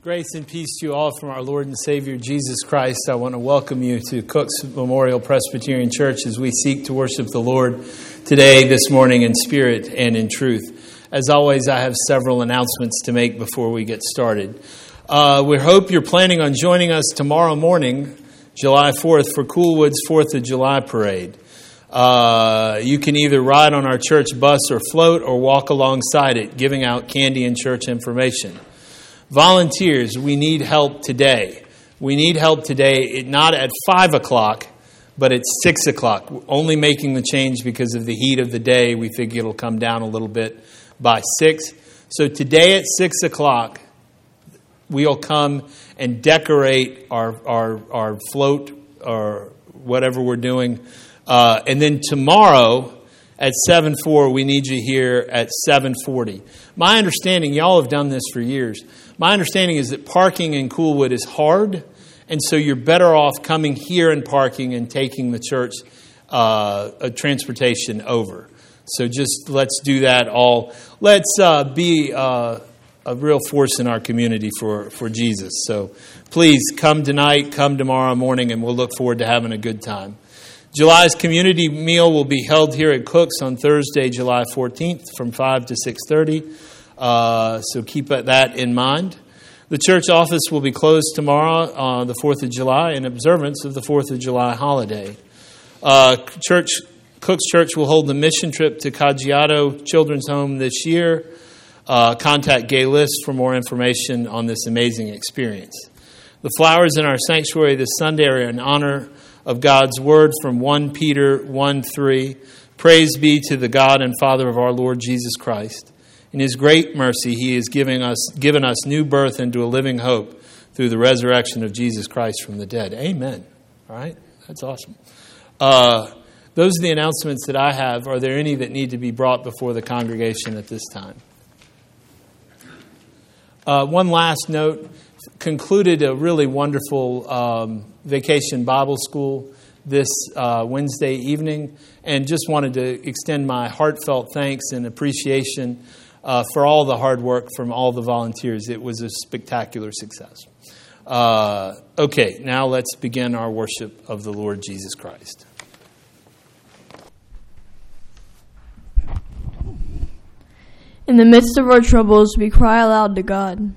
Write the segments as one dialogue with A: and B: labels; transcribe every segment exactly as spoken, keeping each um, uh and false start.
A: Grace and peace to you all from our Lord and Savior, Jesus Christ. I want to welcome you to Cook's Memorial Presbyterian Church as we seek to worship the Lord today, this morning, in spirit and in truth. As always, I have several announcements to make before we get started. Uh, we hope you're planning on joining us tomorrow morning, July fourth, for Coolwood's fourth of July Parade. Uh, you can either ride on our church bus or float or walk alongside it, giving out candy and church information. Volunteers, we need help today. We need help today, not at five o'clock, but at six o'clock. We're only making the change because of the heat of the day. We figure it'll come down a little bit by six. So today at six o'clock, we'll come and decorate our our, our float or whatever we're doing. Uh, and then tomorrow at seven four, we need you here at seven forty. My understanding, y'all have done this for years. My understanding is that parking in Coolwood is hard, and so you're better off coming here and parking and taking the church uh, a transportation over. So just let's do that all. Let's uh, be uh, a real force in our community for, for Jesus. So please come tonight, come tomorrow morning, and we'll look forward to having a good time. July's community meal will be held here at Cook's on Thursday, July fourteenth from five to six thirty. Uh, so keep that in mind. The church office will be closed tomorrow, uh, the fourth of July, in observance of the fourth of July holiday. Uh, church Cook's Church will hold the mission trip to Caggiato Children's Home this year. Uh, contact Gay List for more information on this amazing experience. The flowers in our sanctuary this Sunday are in honor of God's word from First Peter one three. Praise be to the God and Father of our Lord Jesus Christ. In His great mercy, He has given us, given us new birth into a living hope through the resurrection of Jesus Christ from the dead. Amen. All right? That's awesome. Uh, those are the announcements that I have. Are there any that need to be brought before the congregation at this time? Uh, one last note. Concluded a really wonderful um, vacation Bible school this uh, Wednesday evening, and just wanted to extend my heartfelt thanks and appreciation uh, for all the hard work from all the volunteers. It was a spectacular success. Uh, okay, now let's begin our worship of the Lord Jesus Christ.
B: In the midst of our troubles, we cry aloud to God.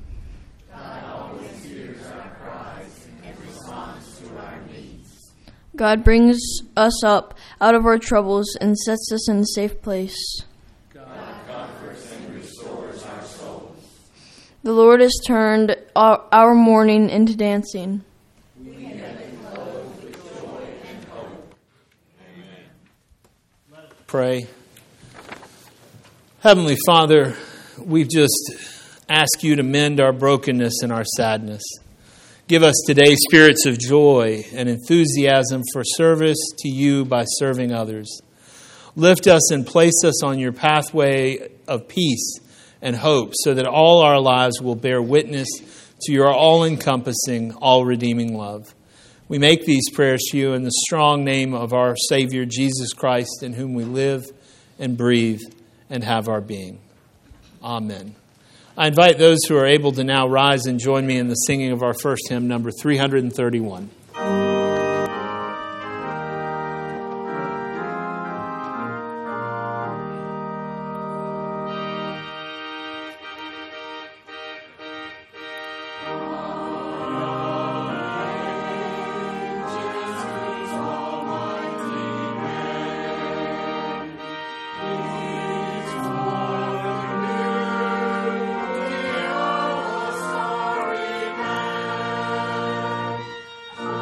B: God brings us up out of our troubles and sets us in a safe place.
C: God comforts and restores our souls.
B: The Lord has turned our, our mourning into dancing.
C: We have been clothed with joy and hope. Amen.
A: Let us pray. Heavenly Father, we've just asked you to mend our brokenness and our sadness. Give us today spirits of joy and enthusiasm for service to you by serving others. Lift us and place us on your pathway of peace and hope so that all our lives will bear witness to your all-encompassing, all-redeeming love. We make these prayers to you in the strong name of our Savior, Jesus Christ, in whom we live and breathe and have our being. Amen. I invite those who are able to now rise and join me in the singing of our first hymn, number three thirty-one.
C: Oh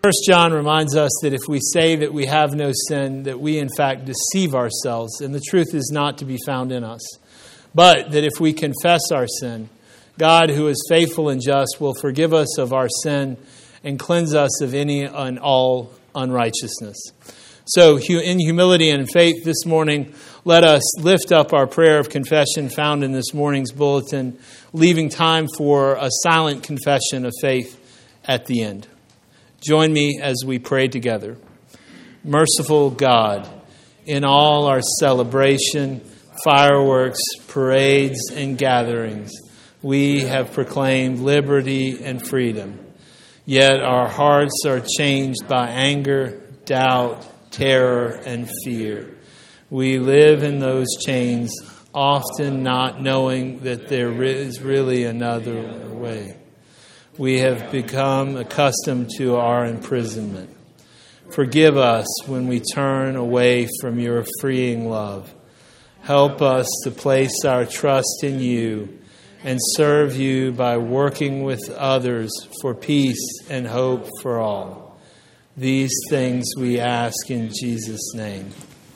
A: First John reminds us that if we say that we have no sin, that we in fact deceive ourselves, and the truth is not to be found in us. But that if we confess our sin, God, who is faithful and just, will forgive us of our sin and cleanse us of any and all unrighteousness. So, in humility and faith this morning, let us lift up our prayer of confession found in this morning's bulletin, leaving time for a silent confession of faith at the end. Join me as we pray together. Merciful God, in all our celebration, fireworks, parades, and gatherings, we have proclaimed liberty and freedom. Yet our hearts are changed by anger, doubt, terror, and fear. We live in those chains, often not knowing that there is really another way. We have become accustomed to our imprisonment. Forgive us when we turn away from your freeing love. Help us to place our trust in you and serve you by working with others for peace and hope for all. These things we ask in Jesus' name.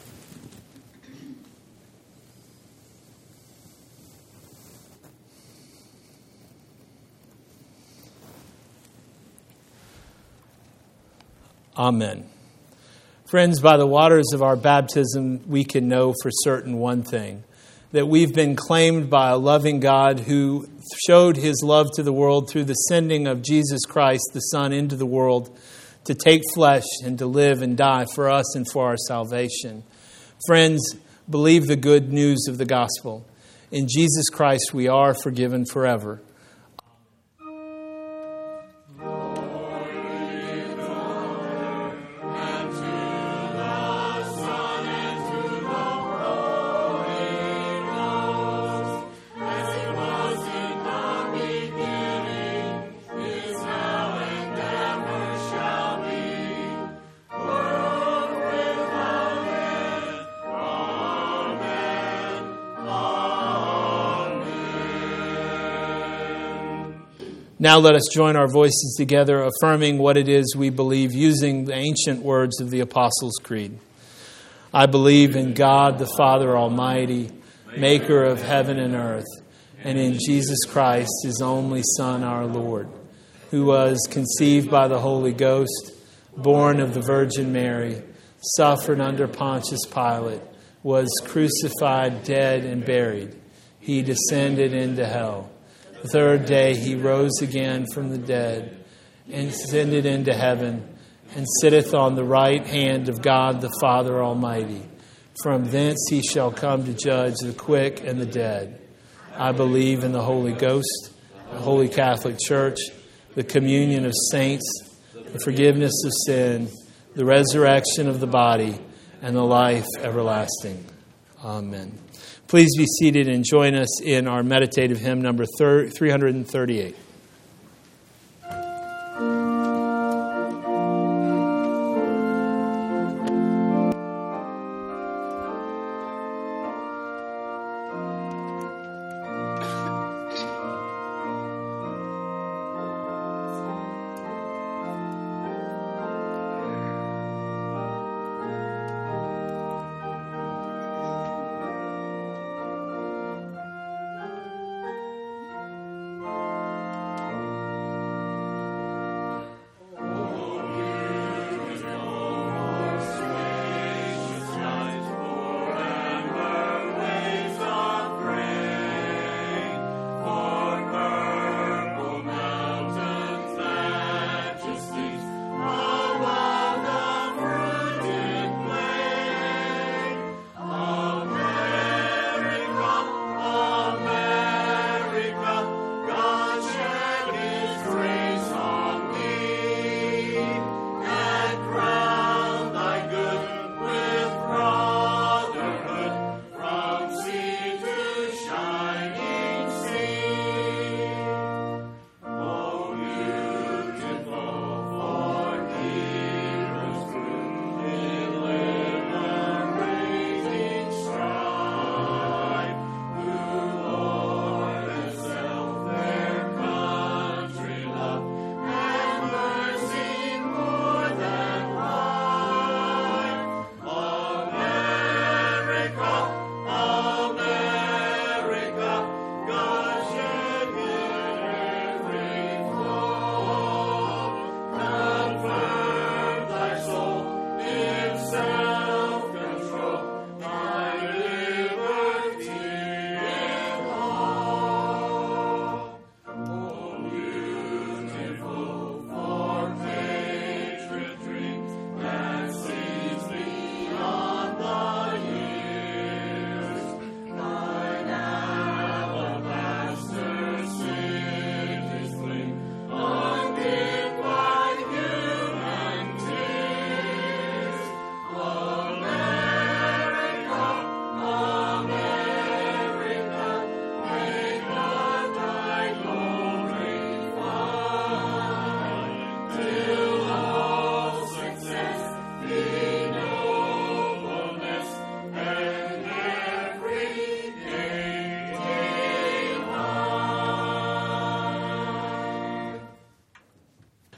A: Amen. Friends, by the waters of our baptism, we can know for certain one thing, that we've been claimed by a loving God who showed his love to the world through the sending of Jesus Christ, the Son, into the world to take flesh and to live and die for us and for our salvation. Friends, believe the good news of the gospel. In Jesus Christ, we are forgiven forever. Now let us join our voices together, affirming what it is we believe using the ancient words of the Apostles' Creed. I believe in God, the Father Almighty, maker of heaven and earth, and in Jesus Christ, his only Son, our Lord, who was conceived by the Holy Ghost, born of the Virgin Mary, suffered under Pontius Pilate, was crucified, dead, and buried. He descended into hell. The third day he rose again from the dead and ascended into heaven and sitteth on the right hand of God the Father Almighty. From thence he shall come to judge the quick and the dead. I believe in the Holy Ghost, the Holy Catholic Church, the communion of saints, the forgiveness of sin, the resurrection of the body, and the life everlasting. Amen. Please be seated and join us in our meditative hymn number three hundred thirty-eight.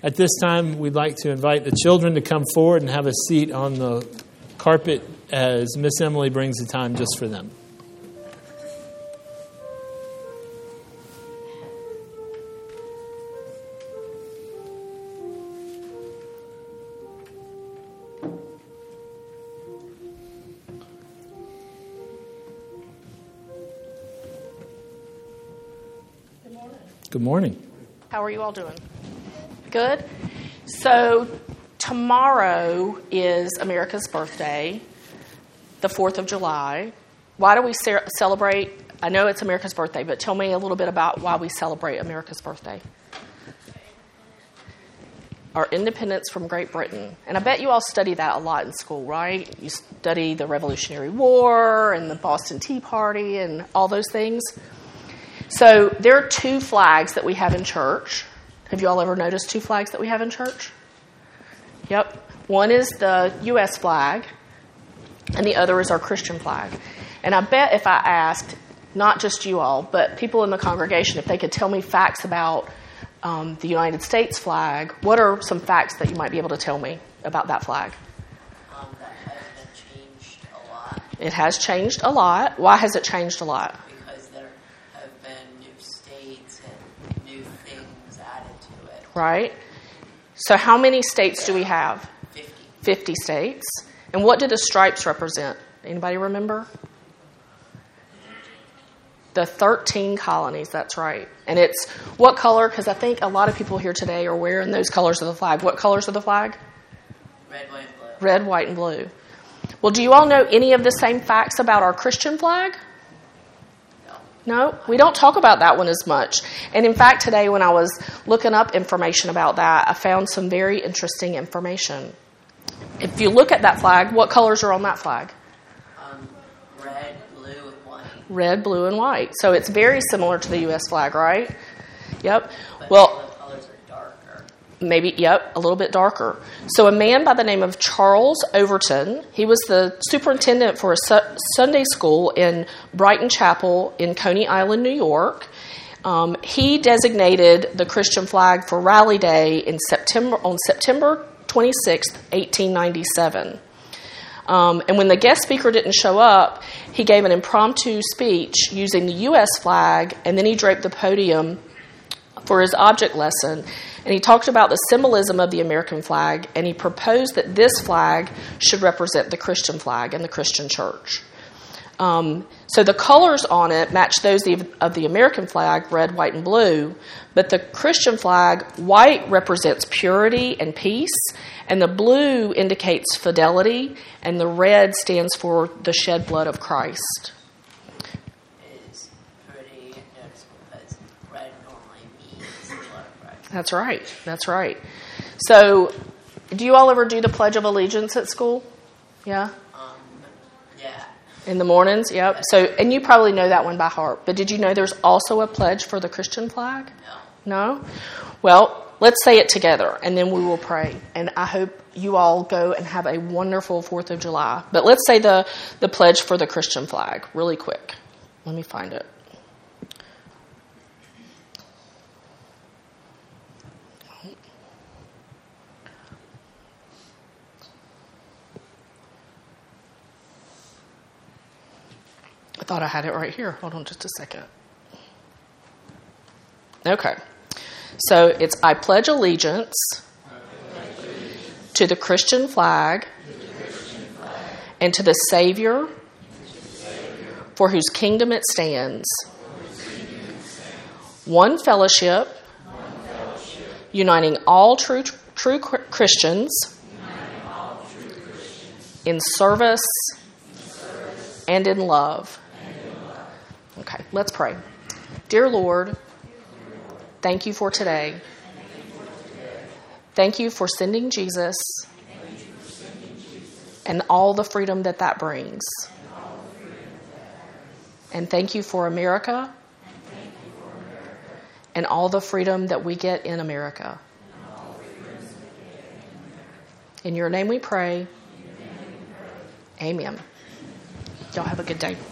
A: At this time, we'd like to invite the children to come forward and have a seat on the carpet as Miss Emily brings the time just for them. Good morning.
D: How are you all doing? Good? So tomorrow is America's birthday, the fourth of July. Why do we ce- celebrate? I know it's America's birthday, but tell me a little bit about why we celebrate America's birthday. Our independence from Great Britain. And I bet you all study that a lot in school, right? You study the Revolutionary War and the Boston Tea Party and all those things. So there are two flags that we have in church. Have you all ever noticed two flags that we have in church? Yep. One is the U S flag, and the other is our Christian flag. And I bet if I asked, not just you all, but people in the congregation, if they could tell me facts about um, the United States flag, what are some facts that you might be able to tell me about that flag?
C: Um, that has changed a lot.
D: It has changed a lot. Why has it changed a lot? Right? So how many states do we have?
C: fifty.
D: fifty states. And what do the stripes represent? Anybody remember? The thirteen colonies, that's right. And it's what color? Because I think a lot of people here today are wearing those colors of the flag. What colors of the flag?
C: Red, white, and blue.
D: Red, white, and blue. Well, do you all know any of the same facts about our Christian flag? No, we don't talk about that one as much. And in fact, today when I was looking up information about that, I found some very interesting information. If you look at that flag, what colors are on that flag?
C: Um, red, blue, and white.
D: Red, blue, and white. So it's very similar to the U S flag, right? Yep.
C: But
D: Well,
C: the colors are darker.
D: maybe, yep, a little bit darker. So a man by the name of Charles Overton, he was the superintendent for a su- Sunday school in Brighton Chapel in Coney Island, New York. Um, he designated the Christian flag for Rally Day in September on September twenty-sixth, eighteen ninety-seven. Um, and when the guest speaker didn't show up, he gave an impromptu speech using the U S flag, and then he draped the podium for his object lesson. And he talked about the symbolism of the American flag, and he proposed that this flag should represent the Christian flag and the Christian church. Um, so the colors on it match those of the American flag, red, white, and blue. But the Christian flag, white represents purity and peace, and the blue indicates fidelity, and the red stands for the shed blood of Christ. That's right. That's right. So, do you all ever do the Pledge of Allegiance at school? Yeah?
C: Um, yeah.
D: In the mornings? Yep. So, and you probably know that one by heart. But did you know there's also a pledge for the Christian flag?
C: No.
D: No? Well, let's say it together, and then we will pray. And I hope you all go and have a wonderful fourth of July. But let's say the, the pledge for the Christian flag really quick. Let me find it. I thought I had it right here. Hold on just a second. Okay. So it's I pledge allegiance, I pledge allegiance to the Christian flag, the Christian flag and to the Savior, to the Savior for whose kingdom it stands, kingdom it stands. One, fellowship, one fellowship, uniting all true true Christians, all true Christians in service, in service and in love. Okay, let's pray. Dear Lord, thank you for today. Thank you for sending Jesus and all the freedom that that brings. And thank you for America and all the freedom that we get in America. In your name we pray. Amen. Y'all have a good day.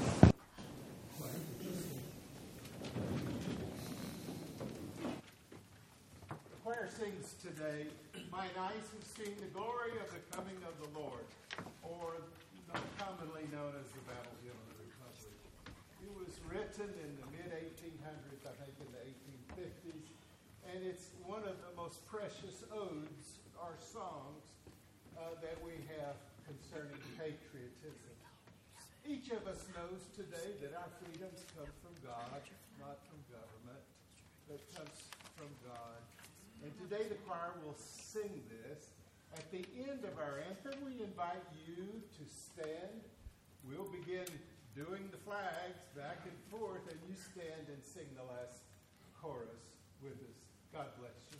E: Choir sings today. today, mine eyes have seen the glory of the coming of the Lord, or commonly known as the Battle Hymn of the Republic. It was written in the mid eighteen hundreds, I think in the eighteen fifties, and it's one of the most precious odes or songs uh, that we have concerning patriotism. Each of us knows today that our freedoms come from God, not from government, but comes from God. And today the choir will sing this. At the end of our anthem, we invite you to stand. We'll begin doing the flags back and forth, and you stand and sing the last chorus with us. God bless you.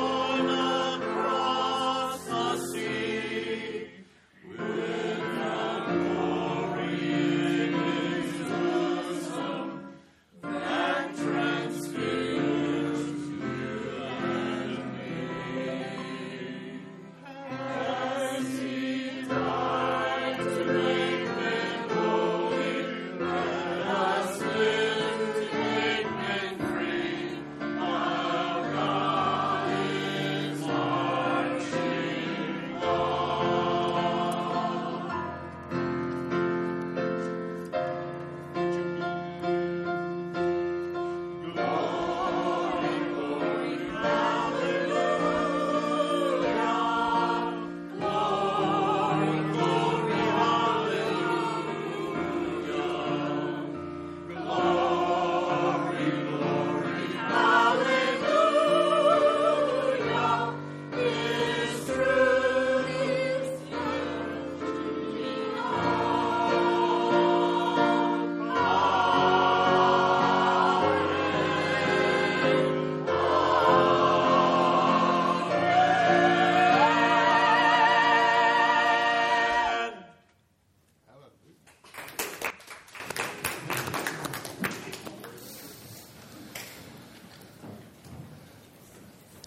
C: With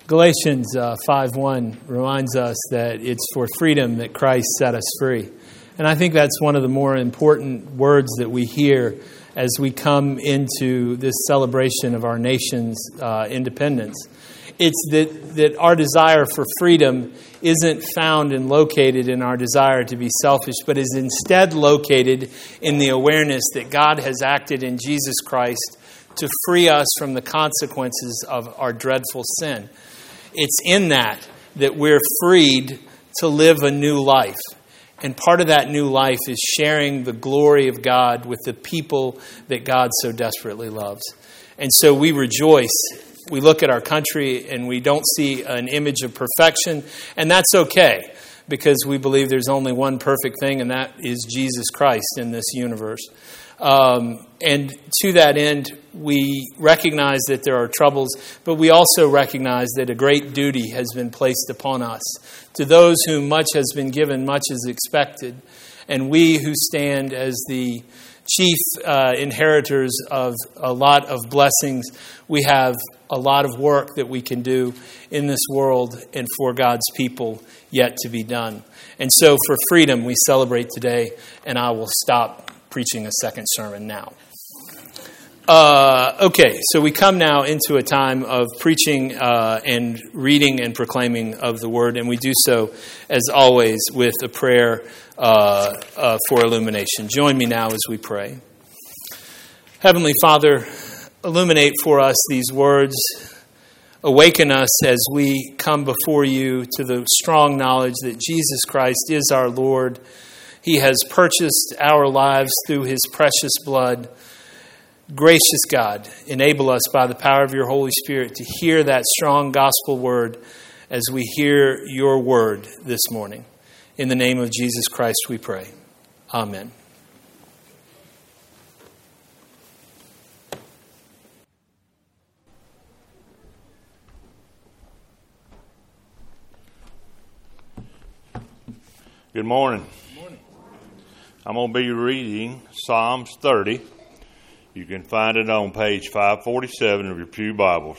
A: Galatians uh, five one reminds us that it's for freedom that Christ set us free. And I think that's one of the more important words that we hear as we come into this celebration of our nation's uh, independence. It's that, that our desire for freedom isn't found and located in our desire to be selfish, but is instead located in the awareness that God has acted in Jesus Christ to free us from the consequences of our dreadful sin. It's in that that we're freed to live a new life. And part of that new life is sharing the glory of God with the people that God so desperately loves. And so we rejoice. We look at our country and we don't see an image of perfection. And that's okay, because we believe there's only one perfect thing, and that is Jesus Christ in this universe. Um, and to that end, we recognize that there are troubles, but we also recognize that a great duty has been placed upon us. To those whom much has been given, much is expected. And we who stand as the chief uh, inheritors of a lot of blessings, we have a lot of work that we can do in this world and for God's people yet to be done. And so for freedom, we celebrate today, and I will stop preaching a second sermon now. Uh, okay, so we come now into a time of preaching uh, and reading and proclaiming of the Word, and we do so, as always, with a prayer uh, uh, for illumination. Join me now as we pray. Heavenly Father, illuminate for us these words. Awaken us as we come before you to the strong knowledge that Jesus Christ is our Lord. He has purchased our lives through his precious blood. Gracious God, enable us by the power of your Holy Spirit to hear that strong gospel word as we hear your word this morning. In the name of Jesus Christ we pray. Amen.
C: Good morning. Good morning. I'm going to be reading Psalms thirty. You can find it on page five forty-seven of your pew Bibles.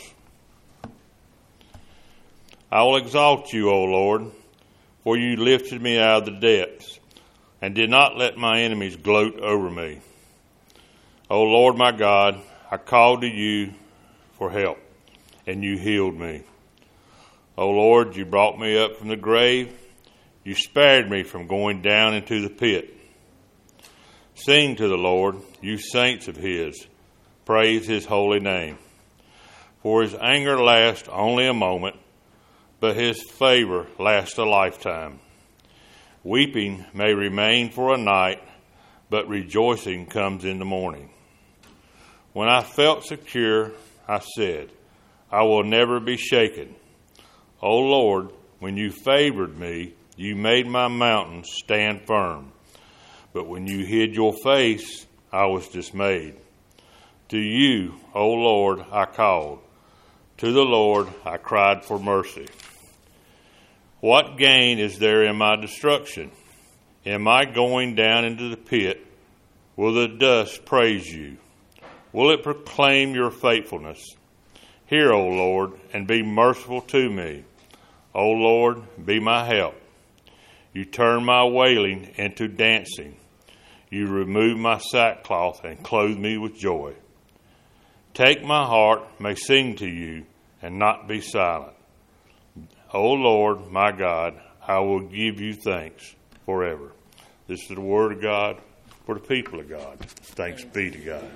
C: I will exalt you, O Lord, for you lifted me out of the depths and did not let my enemies gloat over me. O Lord my God, I called to you for help, and you healed me. O Lord, you brought me up from the grave. You spared me from going down into the pit. Sing to the Lord, you saints of his. Praise his holy name. For his anger lasts only a moment, but his favor lasts a lifetime. Weeping may remain for a night, but rejoicing comes in the morning. When I felt secure, I said, I will never be shaken. O Lord, when you favored me, you made my mountains stand firm. But when you hid your face, I was dismayed. To you, O Lord, I called. To the Lord I cried for mercy. What gain is there in my destruction? Am I going down into the pit? Will the dust praise you? Will it proclaim your faithfulness? Hear, O Lord, and be merciful to me. O Lord, be my help. You turn my wailing into dancing. You remove my sackcloth and clothe me with joy. Take my heart may sing to you and not be silent. O Lord, my God, I will give you thanks forever. This is the word of God for the people of God. Thanks be to God.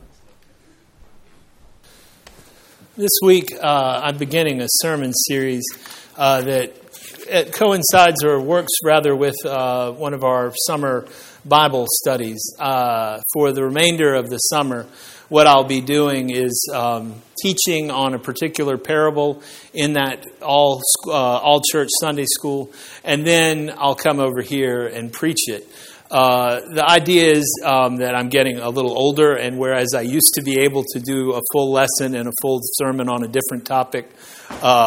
A: This week, uh, I'm beginning a sermon series uh, that it coincides or works rather with uh, one of our summer Bible studies. Uh, for the remainder of the summer, what I'll be doing is um, teaching on a particular parable in that all uh, all church Sunday school, and then I'll come over here and preach it. Uh, the idea is um, that I'm getting a little older, and whereas I used to be able to do a full lesson and a full sermon on a different topic, uh,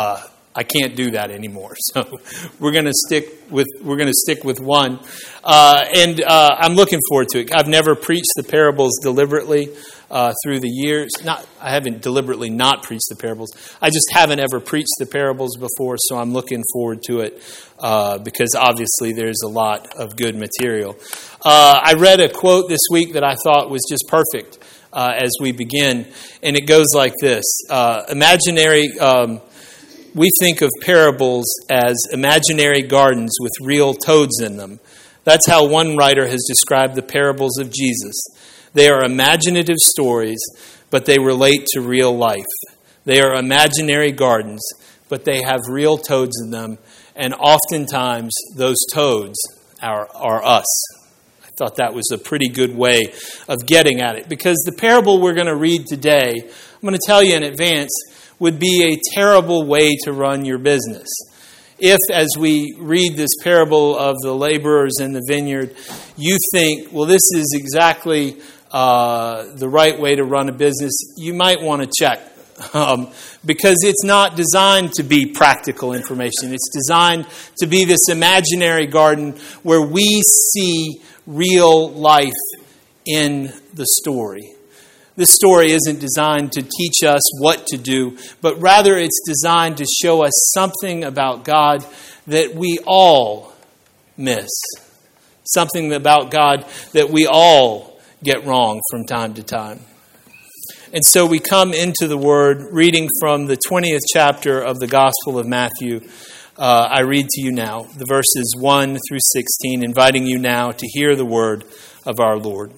A: I can't do that anymore. So we're going to stick with we're going to stick with one, uh, and uh, I'm looking forward to it. I've never preached the parables deliberately uh, through the years. Not I haven't deliberately not preached the parables. I just haven't ever preached the parables before. So I'm looking forward to it uh, because obviously there's a lot of good material. Uh, I read a quote this week that I thought was just perfect uh, as we begin, and it goes like this: uh, Imaginary. Um, We think of parables as imaginary gardens with real toads in them. That's how one writer has described the parables of Jesus. They are imaginative stories, but they relate to real life. They are imaginary gardens, but they have real toads in them, and oftentimes those toads are, are us. I thought that was a pretty good way of getting at it, because the parable we're going to read today, I'm going to tell you in advance, would be a terrible way to run your business. If, as we read this parable of the laborers in the vineyard, you think, well, this is exactly uh, the right way to run a business, you might want to check. Um, because it's not designed to be practical information. It's designed to be this imaginary garden where we see real life in the story. This story isn't designed to teach us what to do, but rather it's designed to show us something about God that we all miss. Something about God that we all get wrong from time to time. And so we come into the Word, reading from the twentieth chapter of the Gospel of Matthew. Uh, I read to you now, the verses one through sixteen, inviting you now to hear the word of our Lord.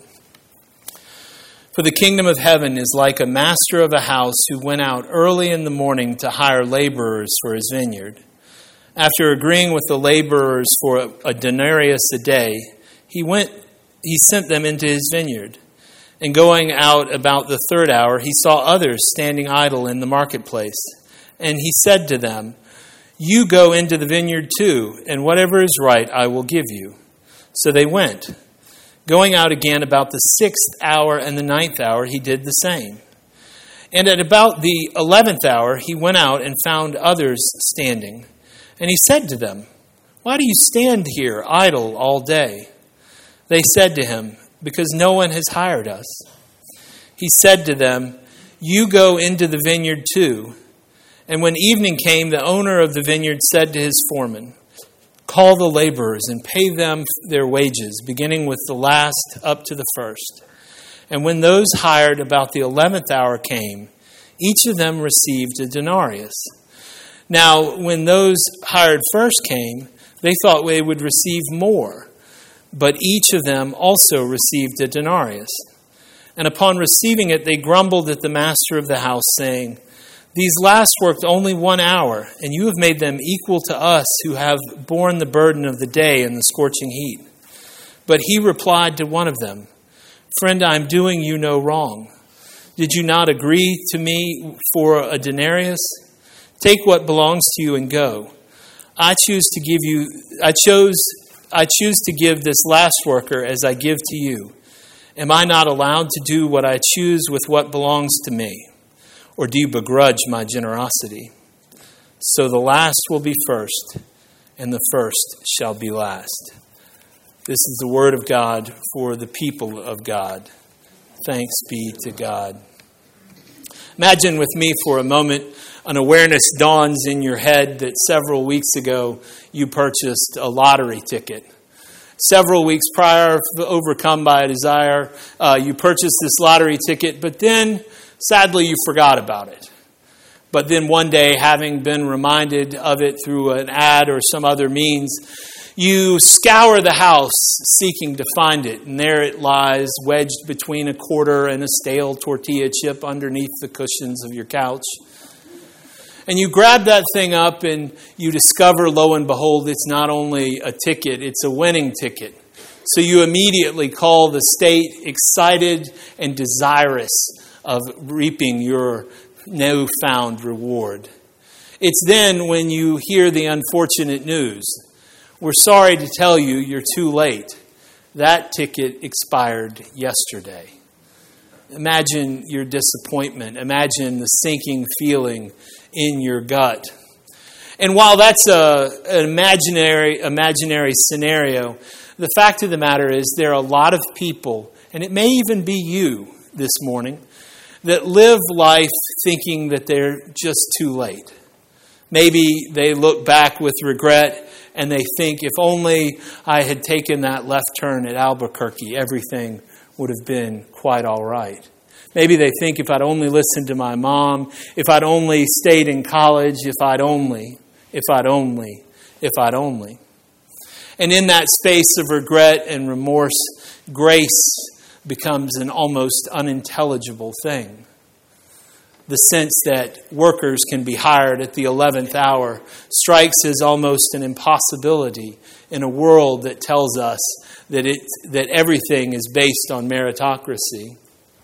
A: For the kingdom of heaven is like a master of a house who went out early in the morning to hire laborers for his vineyard. After agreeing with the laborers for a denarius a day, he went. He sent them into his vineyard. And going out about the third hour, he saw others standing idle in the marketplace. And he said to them, "You go into the vineyard too, and whatever is right I will give you." So they went. Going out again about the sixth hour and the ninth hour, he did the same. And at about the eleventh hour, he went out and found others standing. And he said to them, "Why do you stand here idle all day?" They said to him, "Because no one has hired us." He said to them, "You go into the vineyard too." And when evening came, the owner of the vineyard said to his foreman, "Call the laborers and pay them their wages, beginning with the last up to the first." And when those hired about the eleventh hour came, each of them received a denarius. Now, when those hired first came, they thought they would receive more, but each of them also received a denarius. And upon receiving it, they grumbled at the master of the house, saying, "These last worked only one hour, and you have made them equal to us who have borne the burden of the day and the scorching heat." But he replied to one of them, "Friend, I am doing you no wrong. Did you not agree to me for a denarius? Take what belongs to you and go. I choose to give you. I chose. I choose to give this last worker as I give to you. Am I not allowed to do what I choose with what belongs to me? Or do you begrudge my generosity? So the last will be first, and the first shall be last." This is the word of God for the people of God. Thanks be to God. Imagine with me for a moment an awareness dawns in your head that several weeks ago you purchased a lottery ticket. Several weeks prior, overcome by a desire, uh, you purchased this lottery ticket, but then sadly, you forgot about it. But then one day, having been reminded of it through an ad or some other means, you scour the house seeking to find it. And there it lies, wedged between a quarter and a stale tortilla chip underneath the cushions of your couch. And you grab that thing up and you discover, lo and behold, it's not only a ticket, it's a winning ticket. So you immediately call the state, excited and desirous of reaping your newfound reward. It's then when you hear the unfortunate news. We're sorry to tell you, you're too late. That ticket expired yesterday. Imagine your disappointment. Imagine the sinking feeling in your gut. And while that's a, an imaginary, imaginary scenario, the fact of the matter is there are a lot of people, and it may even be you this morning, that live life thinking that they're just too late. Maybe they look back with regret and they think, if only I had taken that left turn at Albuquerque, everything would have been quite all right. Maybe they think, if I'd only listened to my mom, if I'd only stayed in college, if I'd only, if I'd only, if I'd only. And in that space of regret and remorse, grace becomes an almost unintelligible thing. The sense that workers can be hired at the eleventh hour strikes as almost an impossibility in a world that tells us that it that everything is based on meritocracy.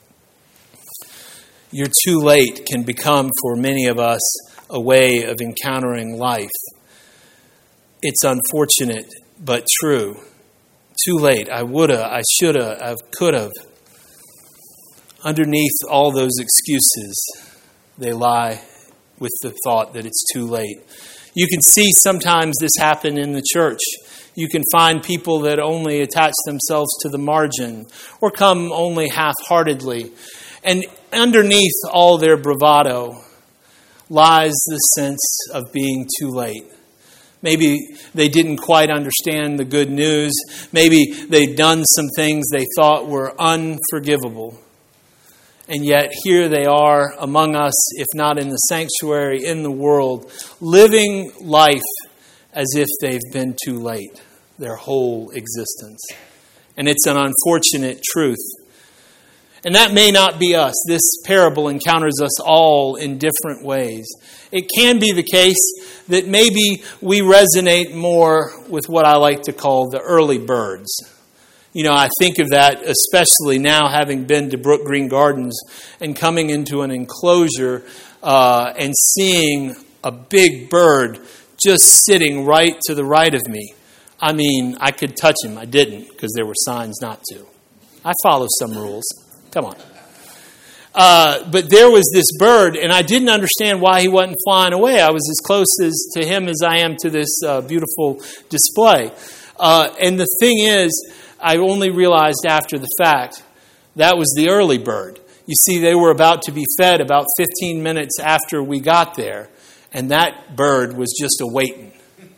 A: You're too late can become for many of us a way of encountering life. It's unfortunate but true. Too late. I woulda, I shoulda, I coulda. Underneath all those excuses, they lie with the thought that it's too late. You can see sometimes this happen in the church. You can find people that only attach themselves to the margin or come only half-heartedly. And underneath all their bravado lies the sense of being too late. Maybe they didn't quite understand the good news. Maybe they'd done some things they thought were unforgivable. And yet here they are among us, if not in the sanctuary, in the world, living life as if they've been too late, their whole existence. And it's an unfortunate truth. And that may not be us. This parable encounters us all in different ways. It can be the case that maybe we resonate more with what I like to call the early birds. You know, I think of that especially now, having been to Brook Green Gardens and coming into an enclosure uh, and seeing a big bird just sitting right to the right of me. I mean, I could touch him. I didn't because there were signs not to. I follow some rules. Come on. Uh, but there was this bird, and I didn't understand why he wasn't flying away. I was as close as to him as I am to this uh, beautiful display. Uh, and the thing is, I only realized after the fact that was the early bird. You see, they were about to be fed about fifteen minutes after we got there, and that bird was just awaiting.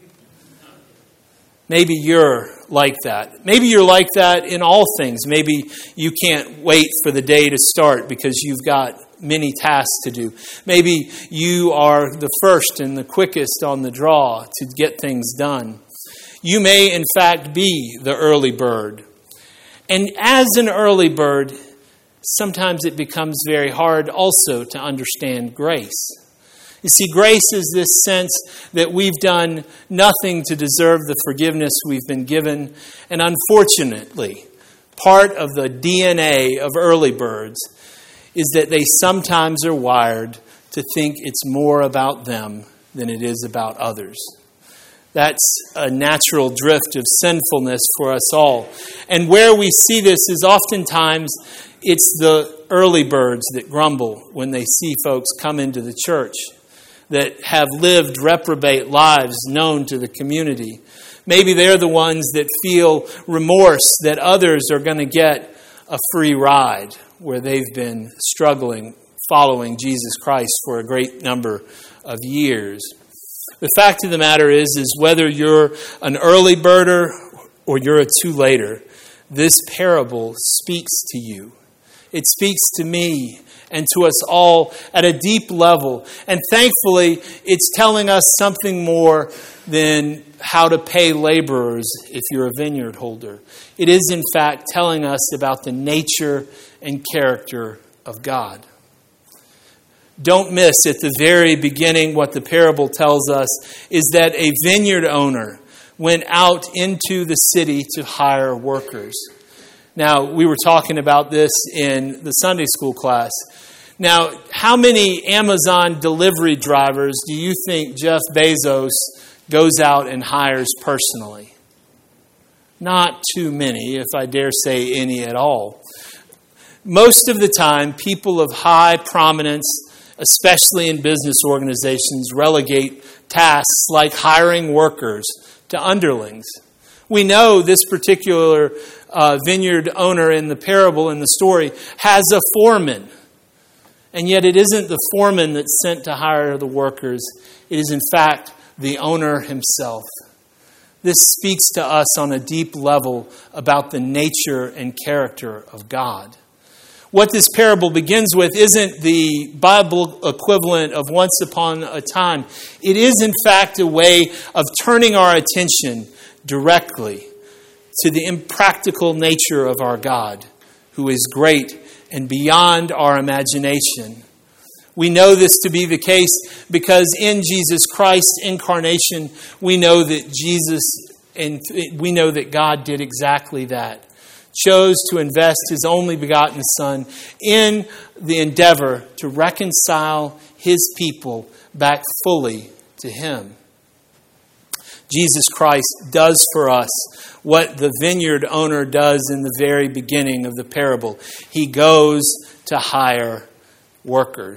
A: Maybe you're like that. Maybe you're like that in all things. Maybe you can't wait for the day to start because you've got many tasks to do. Maybe you are the first and the quickest on the draw to get things done. You may, in fact, be the early bird. And as an early bird, sometimes it becomes very hard also to understand grace. You see, grace is this sense that we've done nothing to deserve the forgiveness we've been given. And unfortunately, part of the D N A of early birds is that they sometimes are wired to think it's more about them than it is about others. That's a natural drift of sinfulness for us all. And where we see this is oftentimes it's the early birds that grumble when they see folks come into the church, that have lived reprobate lives known to the community. Maybe they're the ones that feel remorse that others are going to get a free ride where they've been struggling, following Jesus Christ for a great number of years. The fact of the matter is, is whether you're an early birder or you're a too later, this parable speaks to you. It speaks to me and to us all at a deep level. And thankfully, it's telling us something more than how to pay laborers if you're a vineyard holder. It is, in fact, telling us about the nature and character of God. Don't miss at the very beginning what the parable tells us is that a vineyard owner went out into the city to hire workers. Now, we were talking about this in the Sunday school class. Now, how many Amazon delivery drivers do you think Jeff Bezos goes out and hires personally? Not too many, if I dare say any at all. Most of the time, people of high prominence, especially in business organizations, relegate tasks like hiring workers to underlings. We know this particular uh, vineyard owner in the parable, in the story, has a foreman. And yet it isn't the foreman that's sent to hire the workers. It is, in fact, the owner himself. This speaks to us on a deep level about the nature and character of God. What this parable begins with isn't the Bible equivalent of once upon a time. It is, in fact, a way of turning our attention directly to the impractical nature of our God, who is great and beyond our imagination. We know this to be the case because in Jesus Christ's incarnation, we know that Jesus and we know that God did exactly that. Chose to invest his only begotten Son in the endeavor to reconcile his people back fully to him. Jesus Christ does for us what the vineyard owner does in the very beginning of the parable. He goes to hire workers.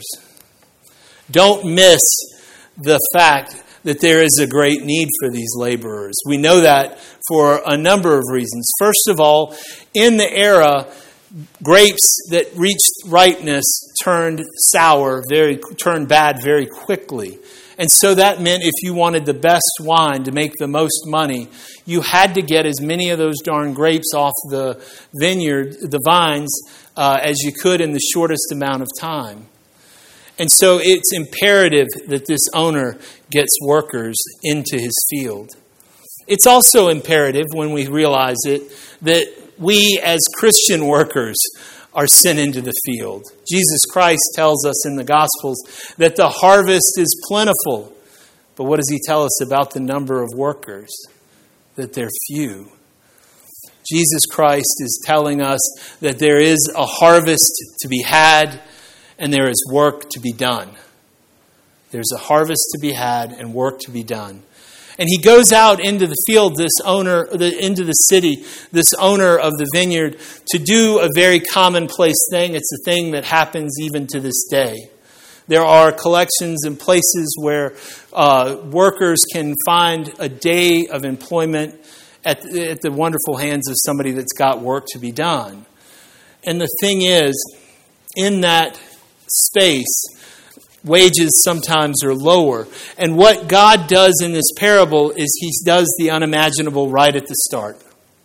A: Don't miss the fact that there is a great need for these laborers. We know that for a number of reasons. First of all, in the era, grapes that reached ripeness turned sour, very turned bad very quickly. And so that meant if you wanted the best wine to make the most money, you had to get as many of those darn grapes off the vineyard, the vines, uh, as you could in the shortest amount of time. And so it's imperative that this owner gets workers into his field. It's also imperative, when we realize it, that we as Christian workers are sent into the field. Jesus Christ tells us in the Gospels that the harvest is plentiful. But what does he tell us about the number of workers? That they're few. Jesus Christ is telling us that there is a harvest to be had and there is work to be done. There's a harvest to be had and work to be done. And he goes out into the field, this owner, the, into the city, this owner of the vineyard, to do a very commonplace thing. It's a thing that happens even to this day. There are collections and places where uh, workers can find a day of employment at, at the wonderful hands of somebody that's got work to be done. And the thing is, in that space, wages sometimes are lower. And what God does in this parable is he does the unimaginable right at the start.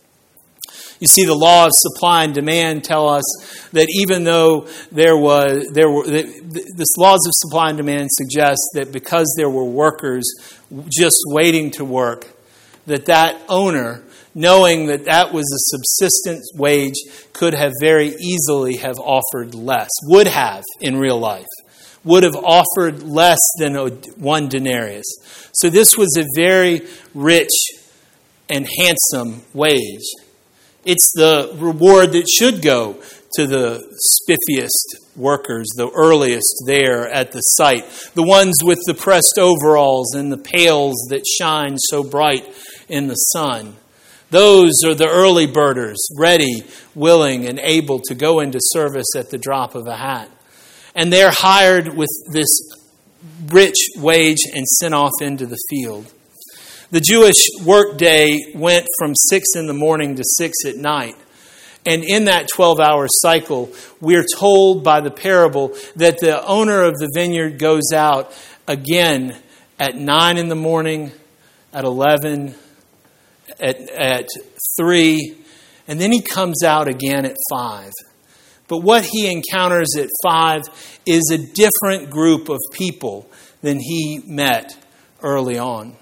A: You see, the law of supply and demand tell us that even though there was, there were, the laws of supply and demand suggest that because there were workers just waiting to work, that that owner, knowing that that was a subsistence wage, could have very easily have offered less, would have in real life. would have offered less than a, one denarius. So this was a very rich and handsome wage. It's the reward that should go to the spiffiest workers, the earliest there at the site, the ones with the pressed overalls and the pails that shine so bright in the sun. Those are the early birders, ready, willing, and able to go into service at the drop of a hat. And they're hired with this rich wage and sent off into the field. The Jewish workday went from six in the morning to six at night. And in that twelve-hour cycle, we're told by the parable that the owner of the vineyard goes out again at nine in the morning, at eleven, at, at three, and then he comes out again at five. But what he encounters at five is a different group of people than he met early on.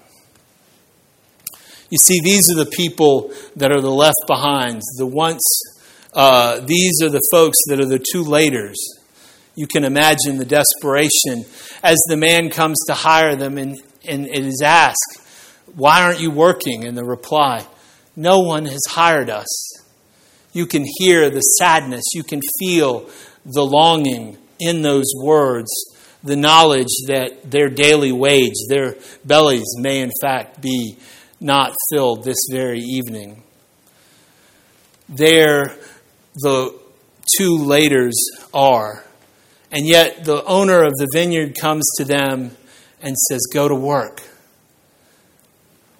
A: You see, these are the people that are the left behinds. The once, uh, these are the folks that are the two laters. You can imagine the desperation as the man comes to hire them and, and it is asked, "Why aren't you working?" And the reply, "No one has hired us." You can hear the sadness. You can feel the longing in those words, the knowledge that their daily wage, their bellies may in fact be not filled this very evening. There the two laters are. And yet the owner of the vineyard comes to them and says, "Go to work.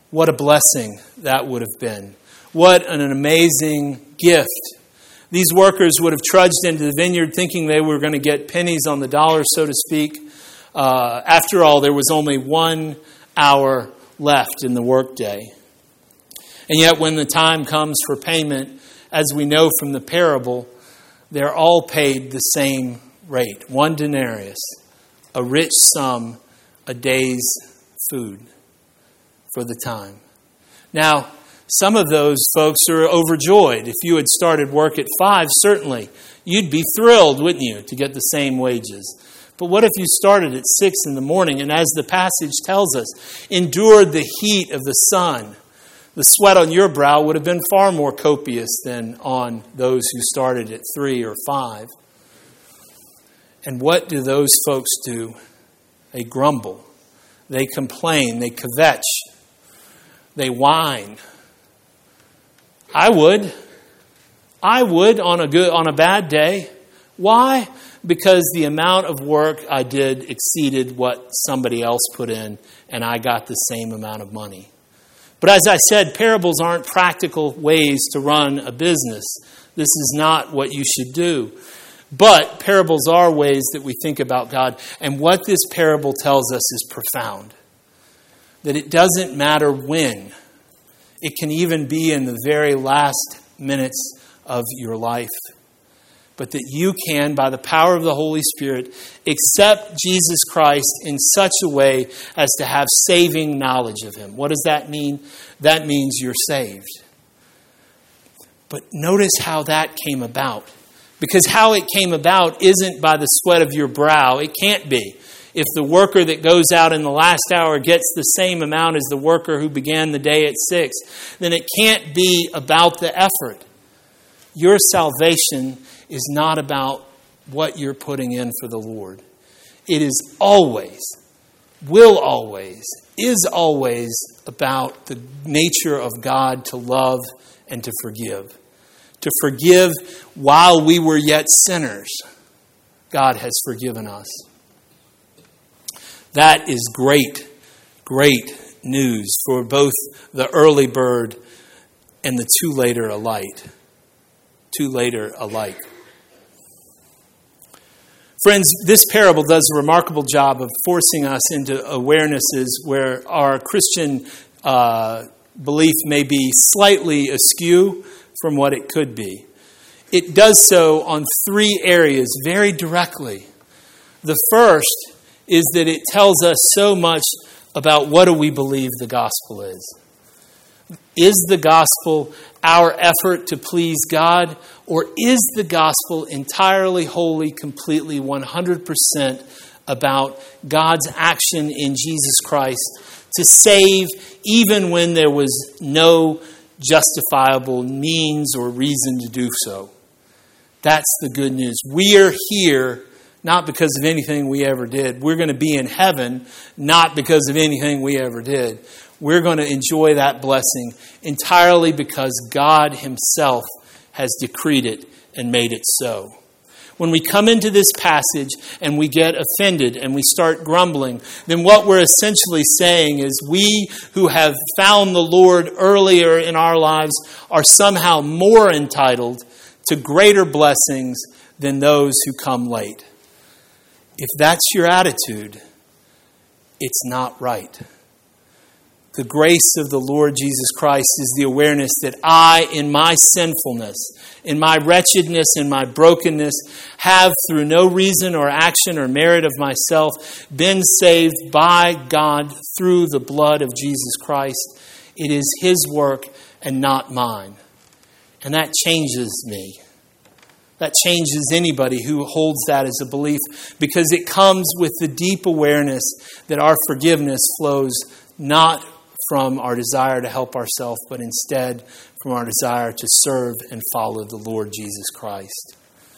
A: What a blessing that would have been. What an amazing gift. These workers would have trudged into the vineyard thinking they were going to get pennies on the dollar, so to speak. Uh, after all, there was only one hour left in the workday. And yet when the time comes for payment, as we know from the parable, they're all paid the same rate. One denarius, a rich sum, a day's food for the time. Now, some of those folks are overjoyed. If you had started work at five, certainly you'd be thrilled, wouldn't you, to get the same wages. But what if you started at six in the morning and, as the passage tells us, endured the heat of the sun? The sweat on your brow would have been far more copious than on those who started at three or five. And what do those folks do? They grumble. They complain. They kvetch. They whine. I would. I would on a good on a bad day. Why? Because the amount of work I did exceeded what somebody else put in, and I got the same amount of money. But as I said, parables aren't practical ways to run a business. This is not what you should do. But parables are ways that we think about God. And what this parable tells us is profound. That it doesn't matter when. It can even be in the very last minutes of your life. But that you can, by the power of the Holy Spirit, accept Jesus Christ in such a way as to have saving knowledge of Him. What does that mean? That means you're saved. But notice how that came about. Because how it came about isn't by the sweat of your brow. It can't be. If the worker that goes out in the last hour gets the same amount as the worker who began the day at six, then it can't be about the effort. Your salvation is not about what you're putting in for the Lord. It is always, will always, is always about the nature of God to love and to forgive. To forgive while we were yet sinners. God has forgiven us. That is great, great news for both the early bird and the too later alike. Too later alike. Friends, this parable does a remarkable job of forcing us into awarenesses where our Christian uh, belief may be slightly askew from what it could be. It does so on three areas very directly. The first is that it tells us so much about what do we believe the gospel is. Is the gospel our effort to please God, or is the gospel entirely, wholly, completely, one hundred percent about God's action in Jesus Christ to save even when there was no justifiable means or reason to do so? That's the good news. We are here not because of anything we ever did. We're going to be in heaven not because of anything we ever did. We're going to enjoy that blessing entirely because God Himself has decreed it and made it so. When we come into this passage and we get offended and we start grumbling, then what we're essentially saying is we who have found the Lord earlier in our lives are somehow more entitled to greater blessings than those who come late. If that's your attitude, it's not right. The grace of the Lord Jesus Christ is the awareness that I, in my sinfulness, in my wretchedness, in my brokenness, have, through no reason or action or merit of myself, been saved by God through the blood of Jesus Christ. It is His work and not mine. And that changes me. That changes anybody who holds that as a belief, because it comes with the deep awareness that our forgiveness flows not from our desire to help ourselves, but instead from our desire to serve and follow the Lord Jesus Christ.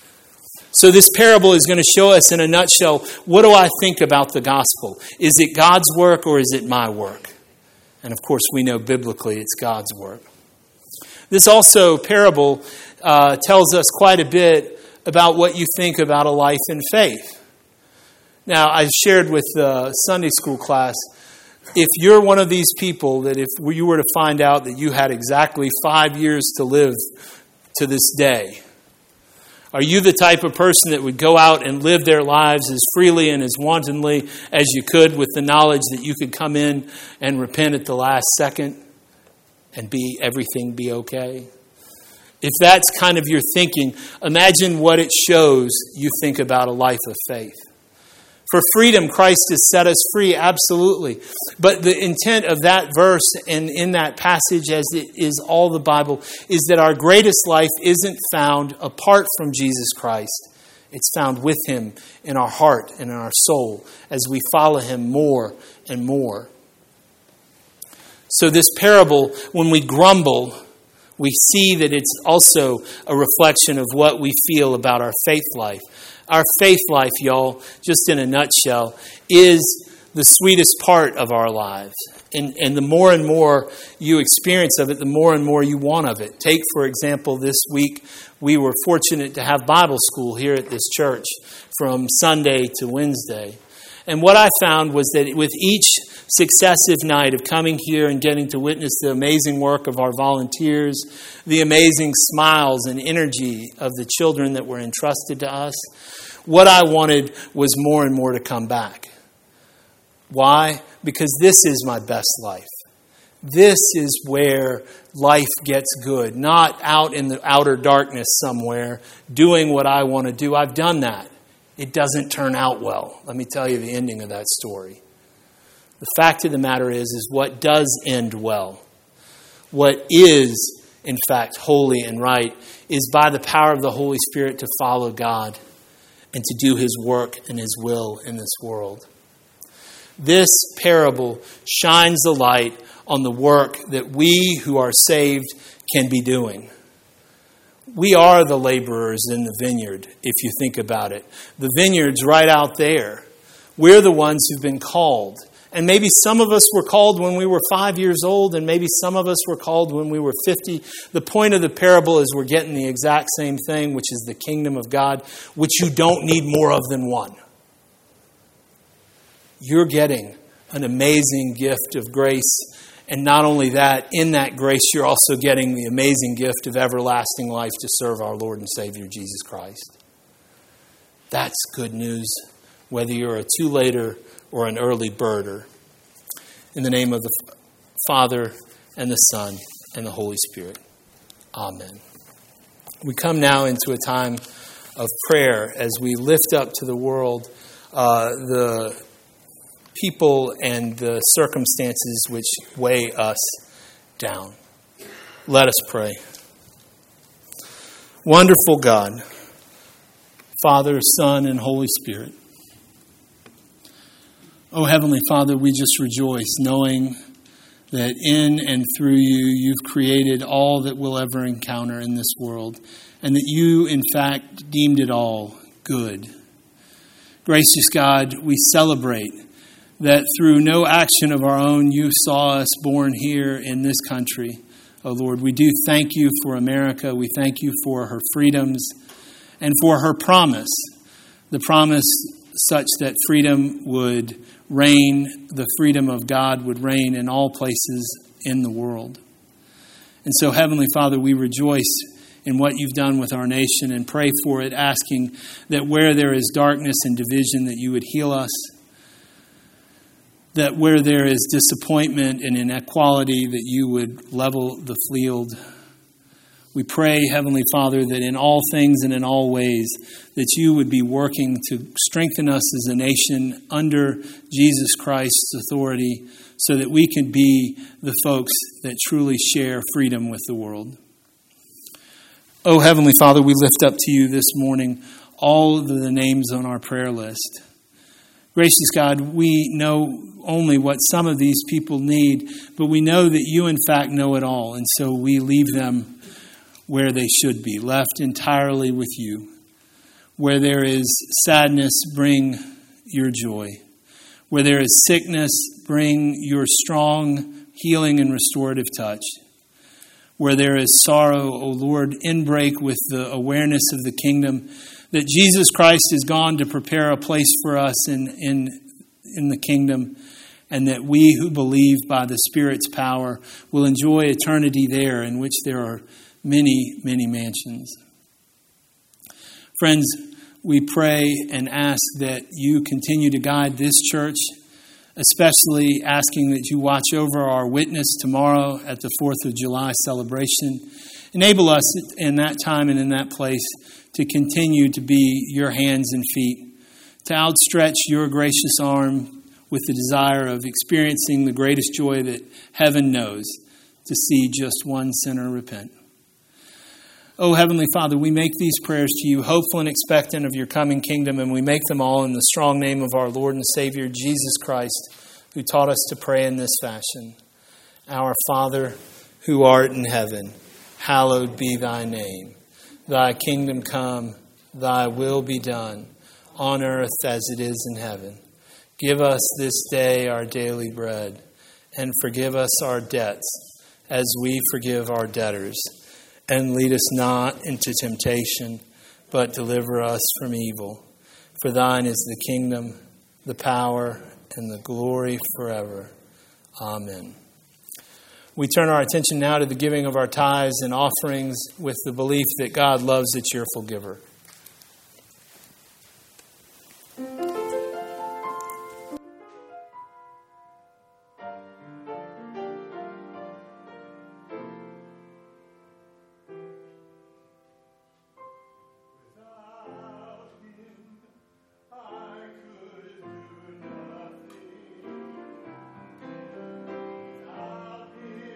A: So this parable is going to show us in a nutshell, what do I think about the gospel? Is it God's work or is it my work? And of course we know biblically it's God's work. This also parable uh, tells us quite a bit about what you think about a life in faith. Now, I shared with the Sunday school class if you're one of these people that if you were to find out that you had exactly five years to live to this day, are you the type of person that would go out and live their lives as freely and as wantonly as you could with the knowledge that you could come in and repent at the last second and be everything be okay? If that's kind of your thinking, imagine what it shows you think about a life of faith. For freedom, Christ has set us free, absolutely. But the intent of that verse and in that passage, as it is all the Bible, is that our greatest life isn't found apart from Jesus Christ. It's found with Him in our heart and in our soul as we follow Him more and more. So this parable, when we grumble, we see that it's also a reflection of what we feel about our faith life. Our faith life, y'all, just in a nutshell, is the sweetest part of our lives. And, and the more and more you experience of it, the more and more you want of it. Take, for example, this week, we were fortunate to have Bible school here at this church from Sunday to Wednesday. And what I found was that with each successive night of coming here and getting to witness the amazing work of our volunteers, the amazing smiles and energy of the children that were entrusted to us, what I wanted was more and more to come back. Why? Because this is my best life. This is where life gets good, not out in the outer darkness somewhere doing what I want to do. I've done that. It doesn't turn out well. Let me tell you the ending of that story. The fact of the matter is, is what does end well, what is, in fact, holy and right, is by the power of the Holy Spirit to follow God and to do His work and His will in this world. This parable shines a light on the work that we who are saved can be doing. We are the laborers in the vineyard, if you think about it. The vineyard's right out there. We're the ones who've been called. And maybe some of us were called when we were five years old, and maybe some of us were called when we were fifty. The point of the parable is we're getting the exact same thing, which is the kingdom of God, which you don't need more of than one. You're getting an amazing gift of grace. And not only that, in that grace, you're also getting the amazing gift of everlasting life to serve our Lord and Savior, Jesus Christ. That's good news, whether you're a too-later or an early birder. In the name of the Father, and the Son, and the Holy Spirit. Amen. We come now into a time of prayer as we lift up to the world uh, the people and the circumstances which weigh us down. Let us pray. Wonderful God, Father, Son, and Holy Spirit. Oh, Heavenly Father, we just rejoice knowing that in and through you, you've created all that we'll ever encounter in this world, and that you, in fact, deemed it all good. Gracious God, we celebrate that through no action of our own, you saw us born here in this country. Oh Lord, we do thank you for America. We thank you for her freedoms and for her promise, the promise such that freedom would reign, the freedom of God would reign in all places in the world. And so, Heavenly Father, we rejoice in what you've done with our nation and pray for it, asking that where there is darkness and division, that you would heal us, that where there is disappointment and inequality, that you would level the field. We pray, Heavenly Father, that in all things and in all ways, that you would be working to strengthen us as a nation under Jesus Christ's authority so that we can be the folks that truly share freedom with the world. Oh, Heavenly Father, we lift up to you this morning all of the names on our prayer list. Gracious God, we know only what some of these people need, but we know that you, in fact, know it all, and so we leave them where they should be, left entirely with you. Where there is sadness, bring your joy. Where there is sickness, bring your strong, healing, and restorative touch. Where there is sorrow, O Lord, inbreak with the awareness of the kingdom, that Jesus Christ is gone to prepare a place for us in, in, in the kingdom, and that we who believe by the Spirit's power will enjoy eternity there, in which there are many, many mansions. Friends, we pray and ask that you continue to guide this church, especially asking that you watch over our witness tomorrow at the fourth of July celebration. Enable us in that time and in that place to continue to be your hands and feet, to outstretch your gracious arm with the desire of experiencing the greatest joy that heaven knows, to see just one sinner repent. Oh, Heavenly Father, we make these prayers to you, hopeful and expectant of your coming kingdom, and we make them all in the strong name of our Lord and Savior, Jesus Christ, who taught us to pray in this fashion. Our Father, who art in heaven, hallowed be thy name. Thy kingdom come, thy will be done, on earth as it is in heaven. Give us this day our daily bread, and forgive us our debts, as we forgive our debtors. And lead us not into temptation, but deliver us from evil. For thine is the kingdom, the power, and the glory forever. Amen. We turn our attention now to the giving of our tithes and offerings with the belief that God loves a cheerful giver.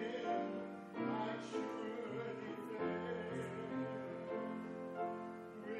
E: With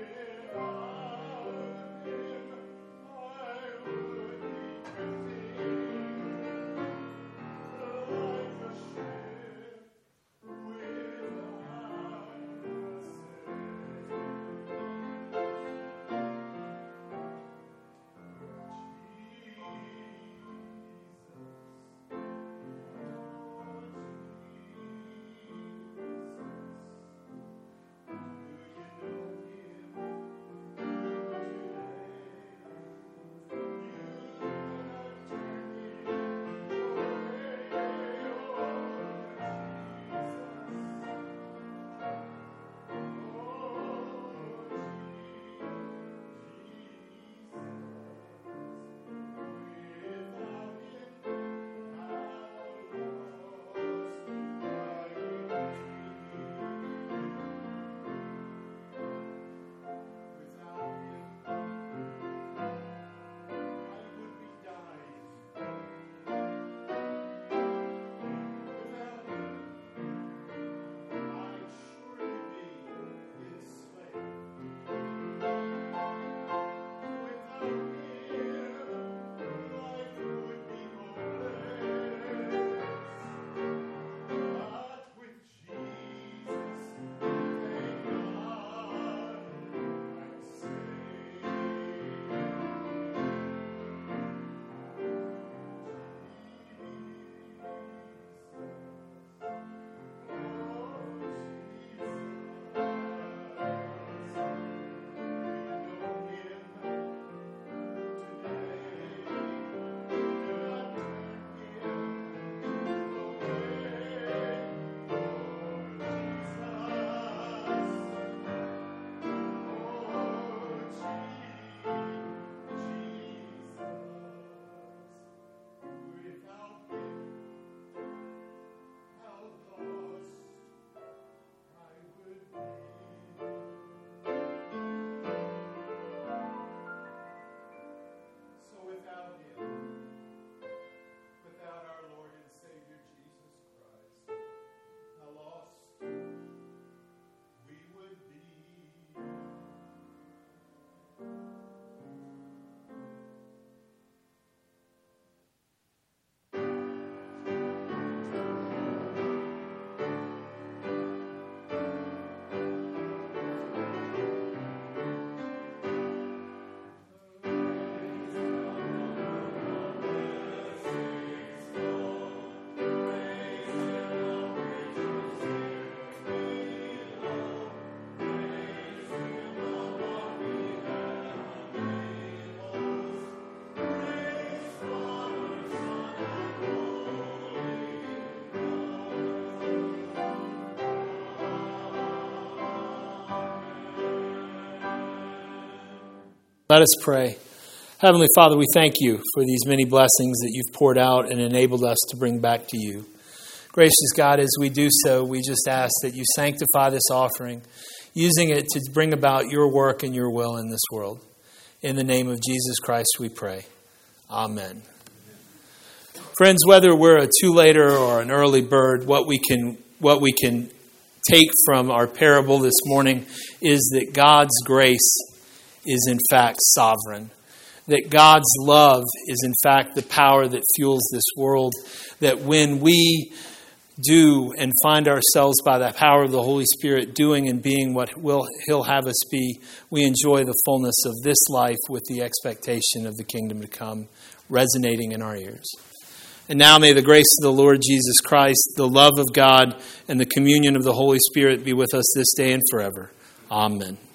A: Let us pray. Heavenly Father, we thank you for these many blessings that you've poured out and enabled us to bring back to you. Gracious God, as we do so, we just ask that you sanctify this offering, using it to bring about your work and your will in this world. In the name of Jesus Christ we pray. Amen. Friends, whether we're a two-later or an early bird, what we can what we can take from our parable this morning is that God's grace is in fact sovereign. That God's love is in fact the power that fuels this world. That when we do and find ourselves by the power of the Holy Spirit doing and being what will He'll have us be, we enjoy the fullness of this life with the expectation of the kingdom to come resonating in our ears. And now may the grace of the Lord Jesus Christ, the love of God, and the communion of the Holy Spirit be with us this day and forever. Amen.